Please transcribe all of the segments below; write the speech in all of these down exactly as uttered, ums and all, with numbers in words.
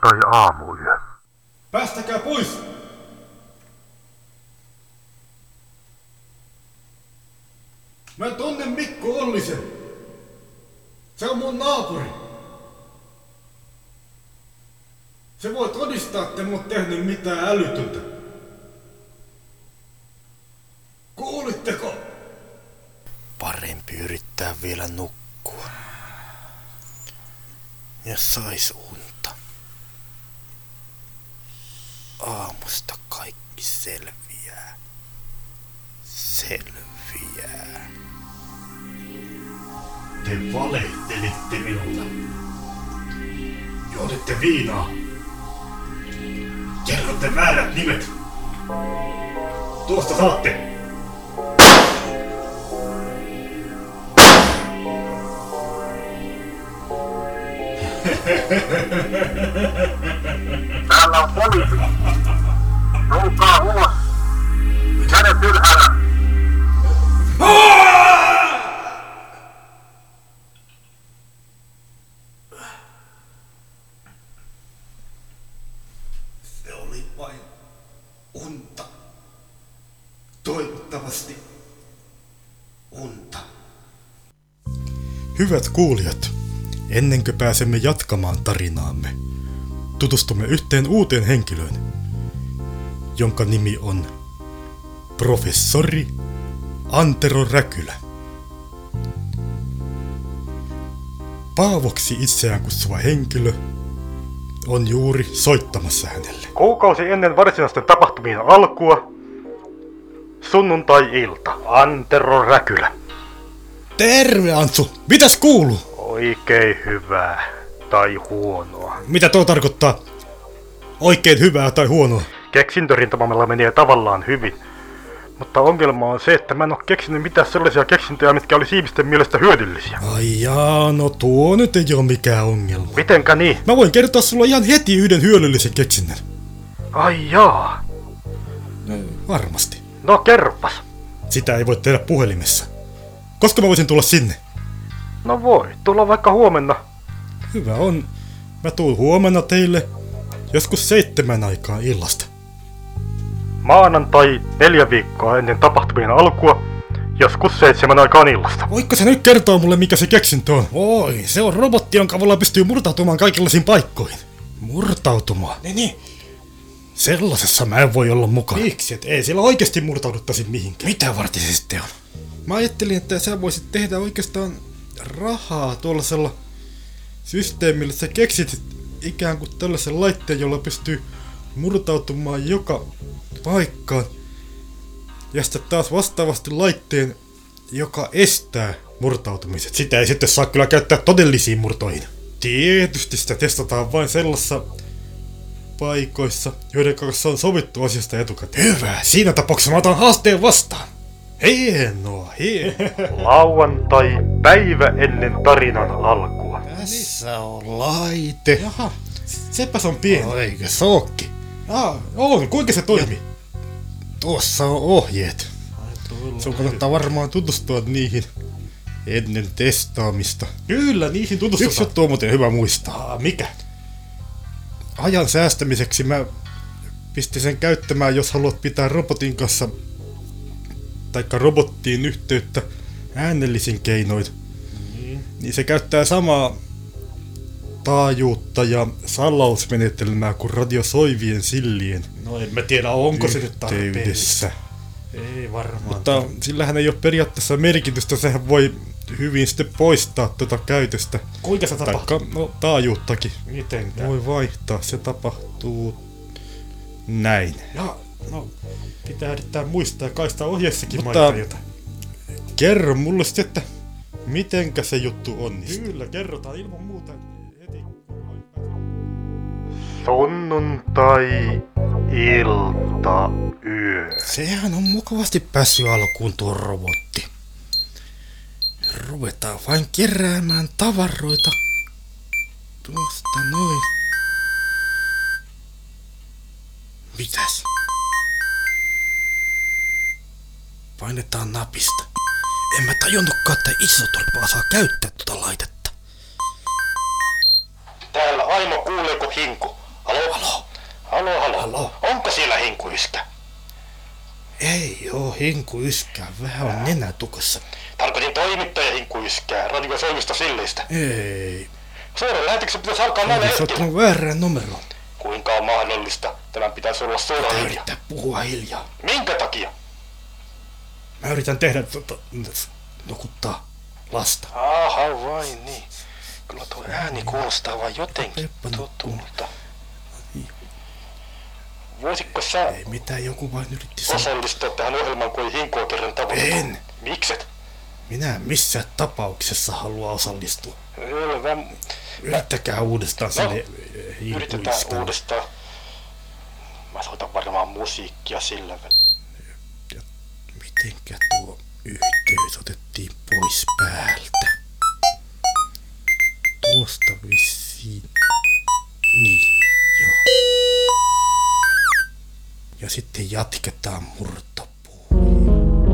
tai aamuyö. Päästäkää pois! Mä tunnen Mikko Ollisen. Se on mun naapuri. Se voi todistaa, että en oo tehnyt mitään älytöntä. Kuulitteko? Parempi yrittää vielä nukkua. Ja sais unta. Aamusta kaikki selviää. Selviää. Te valehtelitte minulle. Juotitte viinaa. Kerrotte väärät nimet. Tuosta saatte. Täällä on poliisi. Tulkaa ulos. Kädet ylhäällä. Se oli vain unta. Toivottavasti unta. Hyvät kuulijat, ennen kuin pääsemme jatkamaan tarinaamme, tutustumme yhteen uuteen henkilöön, jonka nimi on professori Antero Räkylä. Paavoksi itseään kutsuva henkilö on juuri soittamassa hänelle. Kuukausi ennen varsinaisten tapahtumien alkua, sunnuntai-ilta, Antero Räkylä. Terve Antsu! Mitäs kuuluu? Oikein hyvää tai huonoa. Mitä tuo tarkoittaa? Oikein hyvää tai huonoa? Keksintörintamalla menee tavallaan hyvin. Mutta ongelma on se, että mä en oo keksinyt mitään sellaisia keksintöjä, mitkä oli ihmisten mielestä hyödyllisiä. Ai jaa, no tuo nyt ei oo mikään ongelma. Mitenkä niin? Mä voin kertoa sulle ihan heti yhden hyödyllisen keksinnön. Ai jaa. No, varmasti. No kerropas. Sitä ei voi tehdä puhelimessa. Koska mä voisin tulla sinne? No voi, tulla vaikka huomenna. Hyvä on. Mä tuun huomenna teille joskus seitsemän aikaan illasta. Maanantai neljä viikkoa ennen tapahtumien alkua, joskus seitsemän aikaan illasta. Voitko sä nyt kertoa mulle, mikä se keksintö on? Oi, se on robotti, jonka avulla pystyy murtautumaan kaikenlaisiin paikkoihin. Murtautumaan? Niin, niin. Sellaisessa mä en voi olla mukaan. Miksi? Et ei siellä oikeasti murtauduttaisi mihinkään. Mitä varten se sitten on? Mä ajattelin, että sä voisit tehdä oikeastaan rahaa tuollaisella systeemillä. Sä keksit ikään kuin tällaisen laitteen, jolla pystyy murtautumaan joka paikkaan. Ja sitten taas vastaavasti laitteen, joka estää murtautumiset. Sitä ei sitten saa kyllä käyttää todellisiin murtoihin. Tietysti sitä testataan vain sellaisissa paikoissa, joiden kanssa on sovittu asiasta etukäteen. Hyvä, siinä tapauksessa mä otan haasteen vastaan. Hienoa, hienoa. Lauantai päivä ennen tarinan alkua. Tässä on laite. Jaha, sepäs on pieni. Eikö se ookin? Ah, on. Kuinka se toimii? Tuossa on ohjeet. Sun kannattaa varmaan tutustua niihin ennen testaamista. Kyllä, niihin tutustutaan. Yksi juttu on muuten hyvä muistaa. Aa, mikä? Ajan säästämiseksi mä pistin sen käyttämään, jos haluat pitää robotin kanssa taikka robottiin yhteyttä äänellisin keinoin. Mm. Niin se käyttää samaa taajuutta ja salausmenetelmää kuin radiosoivien sillien. No en mä tiedä, onko se nyt tarpeellista. Ei varmaan. Mutta sillähän ei ole periaatteessa merkitystä, sehän voi hyvin sitten poistaa tuota käytöstä. Kuinka se tapahtuu? Taikka, no taajuuttakin. Mitenkä? Voi vaihtaa, se tapahtuu näin. Ja, no, pitää yrittää muistaa, kai sitä ohjeessakin mainita jotain. Kerro mulle sitten, että mitenkä se juttu onnistuu. Kyllä, kerrotaan ilman muuta heti. Sunnuntai ilta yö. Sehän on mukavasti päässyt alkuun tuo robotti. Ruvetaan vain keräämään tavaroita. Tuosta noin. Mitäs? Painetaan napista. En mä tajunnutkaan, että isoturpaa saa käyttää tuota laitetta. Täällä Aimo, kuuleeko hinku? Halo, halo. Halo. Onko siellä hinkuiskä? Ei oo hinku yskää, vähän on nenä tukossa. Tarkoitin toimittaja hinkuiskää, radiosoimista Silleistä. Ei, Suoran lähetyksen pitäisi alkaa näillä sä oot hetkellä. tullut väärään numeroon. Kuinka on mahdollista? Tämän pitäisi olla suora Pitää linja. yrittää puhua hiljaa. Minkä takia? Mä yritän tehdä tota, nukuttaa lasta. Aha, vai niin. Kyllä tuo ääni kuulostaa vaan jotenkin Peppa nukkuu. tutulta. Voisitko sä Ei mitään, joku vain yritti sanoa. osallistua tähän ohjelmaan, kun ei hinkua kerran tavoittaa? En. Mikset? Minä en missään tapauksessa halua osallistua. Selvä. Yrittäkää uudestaan No, sinne Yritetään hinkuistaan. uudestaan. Mä soitan varmaan musiikkia sillä välillä. Mitenkä tuo yhteys otettiin pois päältä? Tuosta vissiin. Niin, joo. Ja sitten jatketaan murtopuoliin.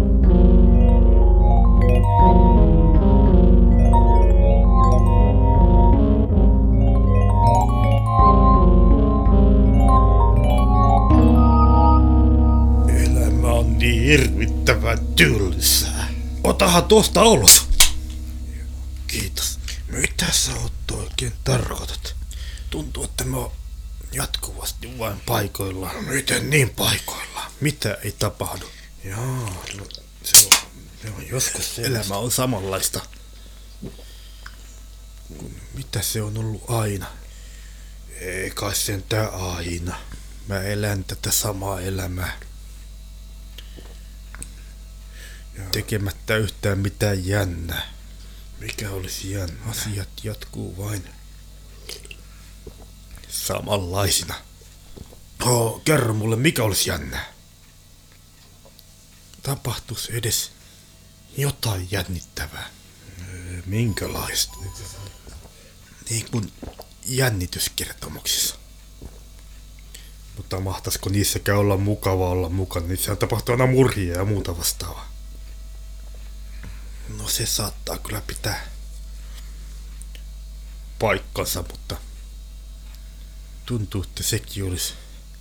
Elämä on niin hirvittävän tylsää. Otahan tuosta olos. Kiitos. Mitä sä oot oikein tarkoitat? Tuntuu, että mä oon jatkuvasti vain paikoillaan. No, miten niin paikoillaan? Mitä ei tapahdu? Jaa, no se on, se on joskus se elämä on samanlaista. Mitä se on ollut aina? Ei kai sentään aina. Mä elän tätä samaa elämää. Tekemättä yhtään mitään jännää. Mikä olisi jännää? Asiat jatkuu vain samanlaisina. Oh, kerro mulle, mikä olisi jännää? Tapahtuisi edes jotain jännittävää. Minkälaista? Niin kuin jännityskertomuksissa. Mutta mahtaisiko niissäkään olla mukava olla mukana? Niissä tapahtuu aina murhia ja muuta vastaavaa. No se saattaa kyllä pitää paikkansa, mutta tuntuu, että sekin olisi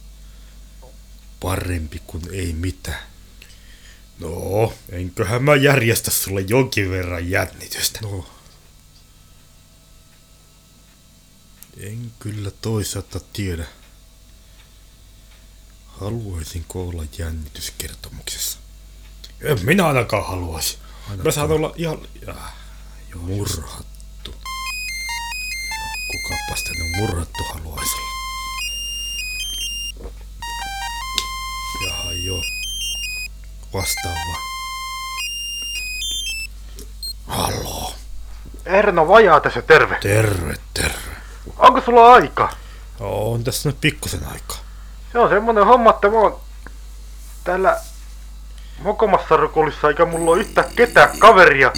parempi kuin ei mitään. No, enköhän mä järjestä sulle jonkin verran jännitystä. No. En kyllä toisaalta tiedä. Haluaisinko olla jännityskertomuksessa? En minä ainakaan haluaisi. Mä saan olla ihan ja, murhattu. No, kukapas tänne murhattu haluaisi olla? Jaha, joo. Vastaan vaan. Haloo. Erno Vajaa tässä, terve. Terve, terve. Onko sulla aikaa? On tässä nyt pikkusen aikaa. Se on semmonen homma, että mä oon täällä mokomassa rukulissa eikä mulla ole yhtään ketään kaveria.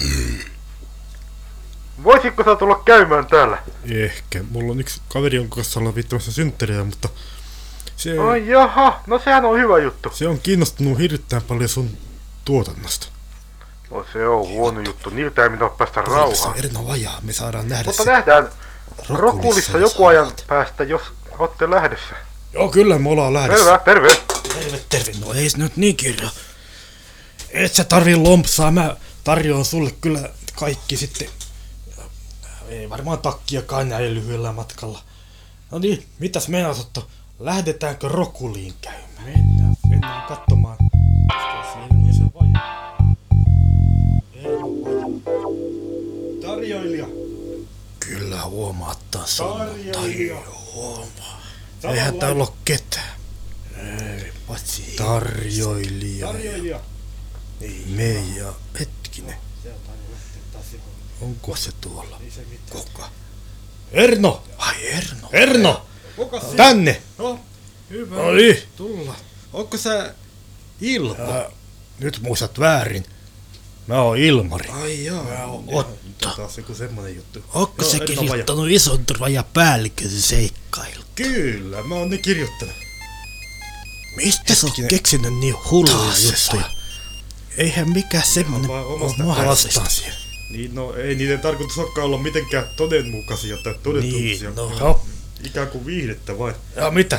Voisitko sä tulla käymään täällä? Ehkä. Mulla on yksi kaveri, jonka kanssa ollaan viittämässä synttäriä, mutta se, Ai jaha, no sehän on hyvä juttu. se on kiinnostunut hirvittävän paljon sun tuotannosta. No se on huono juttu, niiltä ei minua päästä rauhaan. Erno Vajaa, me saadaan nähdä Mutta se. nähdään Rokulissa Rokulissa ja joku ajan saavat. päästä, jos ootte lähdössä. Joo, kyllä me ollaan lähdössä. Selvä, terve. Terve, terve. No ei se nyt niin kirja. Et sä tarvii lompsaa, mä tarjoan sulle kyllä kaikki sitten. Ei varmaan takkiakaan näin lyhyellä matkalla. No niin, mitäs meinaat, Otto? Lähdetäänkö Rokuliin käymään? Mennään, mennään katsomaan. Tarjoilija. Kyllä huomaat taas. Tarjoilija. Huomaa. Eihän täällä oo ketään. Ei, paitsi tarjoilija. Tarjoilija. Me ja hetkinen. Onko se tuolla? Kuka? Erno! Ai Erno! Erno! Kuka siinä? Tänne! No, hyvä. No niin. Tulla. Onko sä Ilpo? Ää, nyt muistat väärin. Mä oon Ilmari. Ai joo. Mä oon Otto. Taas joku semmonen juttu. Onko Joo, se Erno Vaja. kirjoittanut ison raja päällikön seikkailu? Kyllä, mä oon ne kirjoittanut. Mistä sä oot Hetkinen. keksinyt niin hulluja Taas se juttuja? sai. Eihän mikään semmonen Vaan ole omasta mahdollista. Vastaan siihen. Niin, no ei niiden tarkoitus olekaan olla mitenkään todenmukaisia tai todentullisia. Niin, no. No, Ikään kuin viihdettä vain. ja mitä?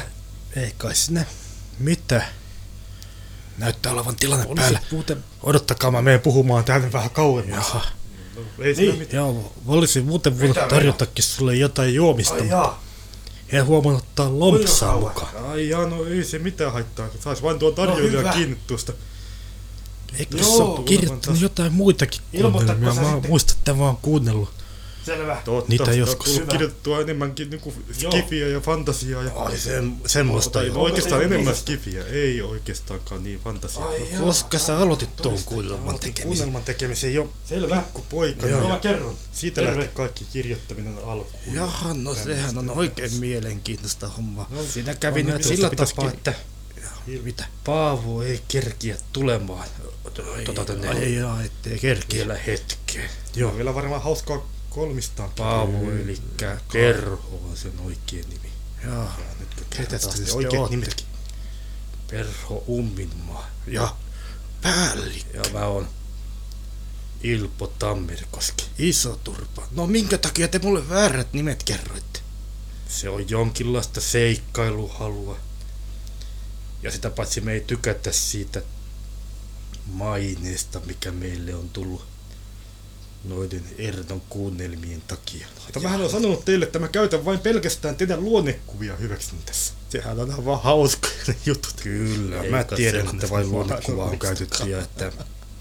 Ei kai sinne mitään. Näyttää olevan tilanne Poliisi päällä. Muuten... Odottakaa, mä menen puhumaan tänne vähän kauemmas. Jaha. No, ei niin. Mitään. Joo, olisin muuten voinut tarjotakin sulle jotain juomista. Ai jaa. En huomannut ottaa lompsaa mukaan. Ai jaa, no ei se mitään haittaa. Sais vain tuon tarjoilijan no, kiinni tuosta. Eikö tässä ole kirjoittanut jotain muitakin kuunnelmia? Mä muistan, että mä oon kuunnellut. Selvä. Totta, niitä joskus on kirjoitettua enemmänkin niinku skifiä ja fantasiaa. Ja... Ai sen, semmoista. No, oikeastaan enemmän skifiä, ei oikeastaankaan niin fantasiaa. No, koska sä aloitit tuon kuunnelman tekemisen? Kuunnelman tekemisen jo pikkupoika. Joo, mä kerron. Siitä lähti kaikki kirjoittaminen alkuun. Jaha, no sehän on oikein mielenkiintoista hommaa. No, siinä kävi nyt sillä tapaa, että... Mitä? Paavo ei kerkiä tulemaan. Tota tänne. Ai jaa, ettei kerkiä. Vielä hetkeen. Joo, vielä varmaan hauskaa kolmistaan. Paavo, elikkä Perho on sen oikein nimi. Jaa, nyt ketästä sitten oikeat nimetkin. Perho Umminmaa. Ja päällikkö. Ja mä oon Ilpo Tammerkoski. Iso turpa. No minkä takia te mulle väärät nimet kerroitte? Se on jonkinlaista seikkailuhalua. Ja sitä paitsi me ei tykätä siitä maineesta, mikä meille on tullut noiden Ernon kuunnelmien takia. Mutta mähän on sanonut teille, että mä käytän vain pelkästään teidän luonnekuvia hyväkseni tässä. Sehän on ihan vaan hauskoja ne jutut. Kyllä, ei mä tiedän, että vain luonnekuvaa on käytetty ja että...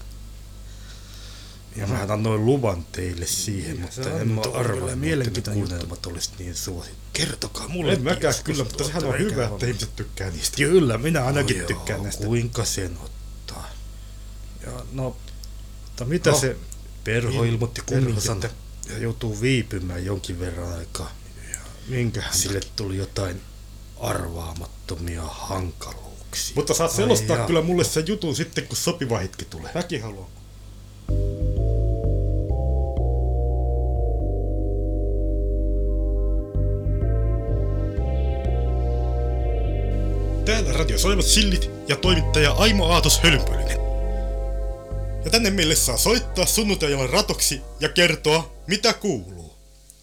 Ja mä annoin luvan teille siihen, ja mutta en mä arvaa, että ne kuunnelmat olisi niin suosittu. Kertokaa mulle. En mäkään kyllä, mutta sehän on hyvä, että ihmiset tykkää niistä. Kyllä, minä ainakin no tykkään joo, näistä. Kuinka sen ottaa? Ja no, mutta mitä no, se Perho ilmoitti kumminkin, että joutuu viipymään jonkin verran aikaa. Minkähän sille tuli jotain arvaamattomia hankaluuksia. Mutta saat selostaa Ai kyllä mulle sen jutun sitten, kun sopiva hetki tulee. Mäkin haluan. Täällä Radio Soivat Sillit ja toimittaja Aimo Aatos Hölynpölynen. Ja tänne meille saa soittaa sunnuntajalan ratoksi ja kertoa, mitä kuuluu.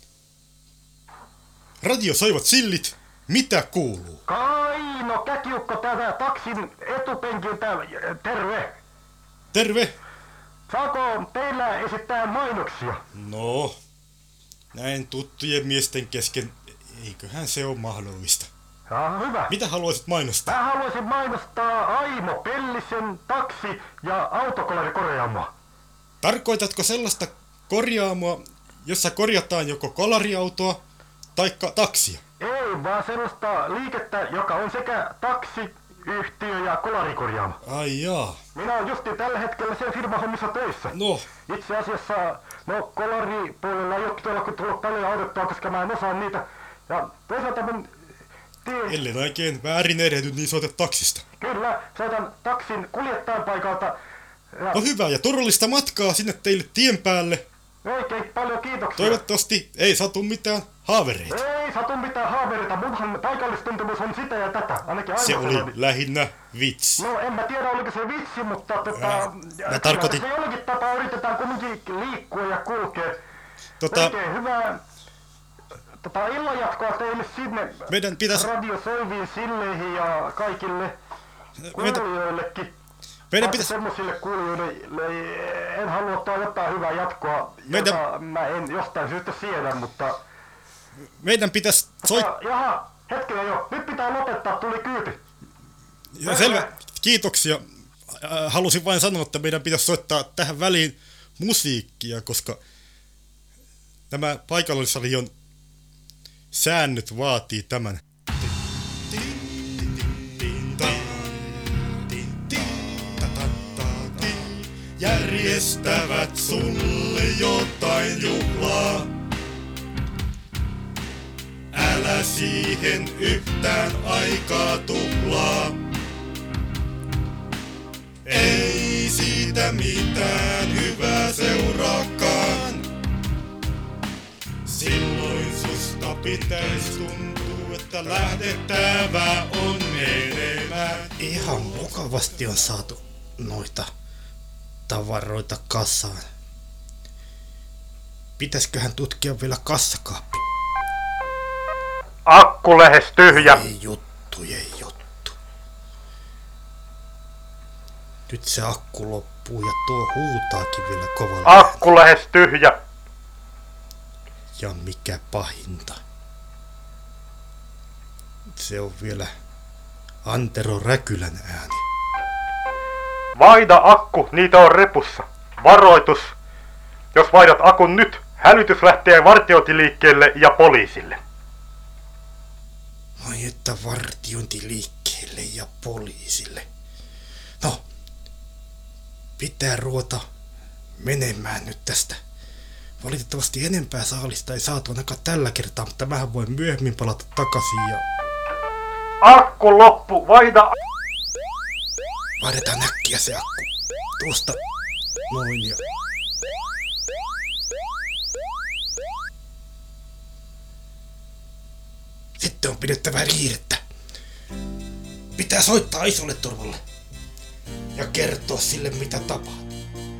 Radio Soivat Sillit, mitä kuuluu? Kaino Käkiukko täällä taksin etupenkiltä, terve. Terve. Saako teillä esittää mainoksia? No, näin tuttujen miesten kesken, eiköhän se ole mahdollista. Jaa, hyvä. Mitä haluaisit mainostaa? Mä haluaisin mainostaa Aimo Pellisen taksi- ja autokolarikorjaamoa. Tarkoitatko sellaista korjaamoa, jossa korjataan joko kolariautoa taikka taksia? Ei, vaan sellaista liikettä, joka on sekä taksiyhtiö ja kolarikorjaamo. Ai jaa. Minä olen justi tällä hetkellä sen firman hommissa töissä. No. Itse asiassa, no kolaripuolella ei ole todellakin tullut paljon autettua, koska mä en osaa niitä. Ja toisaalta mun... Ellen oikein väärin erehdy, niin soitat taksista. Kyllä, soitan taksin kuljettajan paikalta. Ja... No hyvä, ja turvallista matkaa sinne teille tien päälle. Oikein paljon kiitoksia. Toivottavasti ei satu mitään haavereita. Ei satu mitään haavereita, munhan paikallistuntemus on sitä ja tätä. Ainakin se oli sanoni. Lähinnä vitsi. No en mä tiedä oliko se vitsi, mutta tota... Mä, mä tarkoitin... Se jollakin tapaa yritetään kumminkin liikkua ja kulkea. Tota... Oikein hyvää... Tota, illanjatkoa teille sinne meidän pitäis... Radio Soiviin Silleihin ja kaikille kuulijoillekin. Meidän pitäis... Semmosille kuulijoille en halua ottaa jotain hyvää jatkoa, meidän... jota mä en jostain syystä siedä, mutta... Meidän pitäis soit... Jaha, hetkinen jo, nyt pitää lopettaa, tuli kyyti. Ja selvä, kiitoksia. Halusin vain sanoa, että meidän pitäisi soittaa tähän väliin musiikkia, koska nämä paikallisradion säännöt vaatii tämän. Järjestävät sulle jotain juhlaa. Älä siihen yhtään aikaa tuhlaa. Ei siitä mitään hyvää seuraakaan. Silloin susta pitäis tuntua, että lähdettävä on menemään. Ihan mukavasti on saatu noita tavaroita kassaan. Pitäisköhän tutkia vielä kassakaappi? Akku lähes tyhjä. Ei juttu, ei jo. Nyt se akku loppuu ja tuo huutaakin vielä kovalla. Akku lähes tyhjä. Ja mikä pahinta. Se on vielä Antero Räkylän ääni. Vaihda akku, niitä on repussa. Varoitus. Jos vaihdat akun nyt, hälytys lähtee vartiointiliikkeelle ja poliisille. Ai että vartiointiliikkeelle ja poliisille. No, pitää ruveta menemään nyt tästä. Valitettavasti enempää saalista ei saatu ainakaan tällä kertaa, mutta mähän voin myöhemmin palata takaisin ja... Akku loppu, vaihda... Vaihdetaan äkkiä se akku. Tuosta noin ja... Sitten on pidettävä kiirettä. Pitää soittaa isolle turvalle. Ja kertoa sille mitä tapahtuu.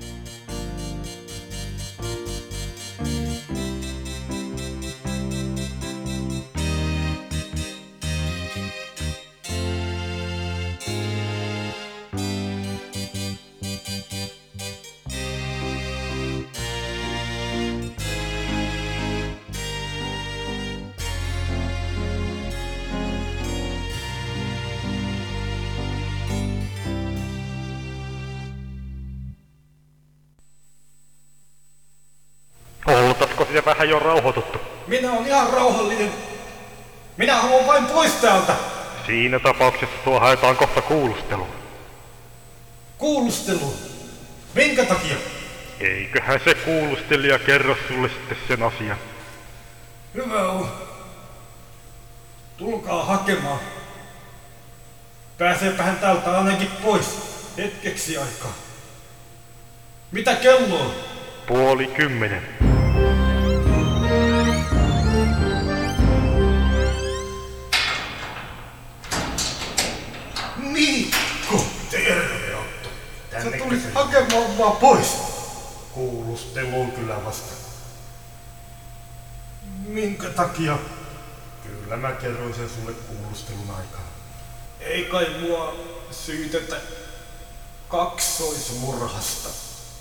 Oletko sinä vähän jo rauhoituttu? Minä on ihan rauhallinen. Minä haluan vain pois täältä. Siinä tapauksessa tuo haetaan kohta kuulusteluun. Kuulustelu. Minkä takia? Eiköhän se kuulustelija kerro sulle sitten sen asian. Hyvä on. Tulkaa hakemaan. Pääseepähän täältä ainakin pois. Hetkeksi aikaa. Mitä kello on? Puoli kymmenen. Mikko! Terve Otto. Sä tulit hakemaan vaan pois. Kuulusteluun kyllä vasta. Minkä takia? Kyllä mä kerroin sen sulle kuulustelun aikana. Ei kai mua syytetä kaksoismurhasta.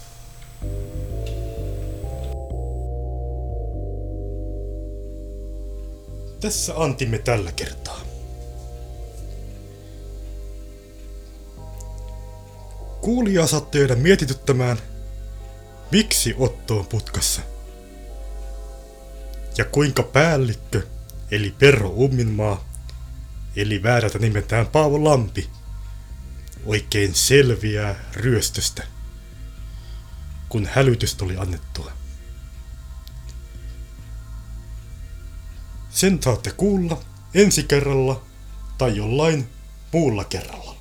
Tässä antimme tällä kertaa. Kuulijaa saatte jäädä mietityttämään, miksi Otto on putkassa. Ja kuinka päällikkö, eli Perro Umminmaa, eli väärältä nimeltään Paavo Lampi, oikein selviää ryöstöstä, kun hälytystä oli annettua. Sen saatte kuulla ensi kerralla tai jollain muulla kerralla.